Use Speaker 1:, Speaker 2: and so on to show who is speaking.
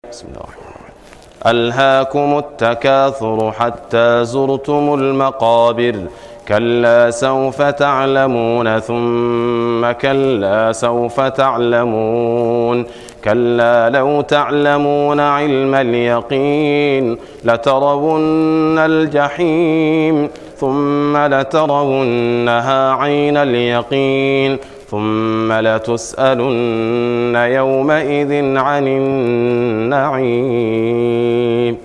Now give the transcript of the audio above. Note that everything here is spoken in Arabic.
Speaker 1: بسم الله الرحمن الرحيم. ألهاكم التكاثر حتى زرتم المقابر كلا سوف تعلمون ثم كلا سوف تعلمون كلا لو تعلمون علم اليقين لترون الجحيم ثم لترونها عين اليقين ثم لتسألن يومئذ عن النعيم.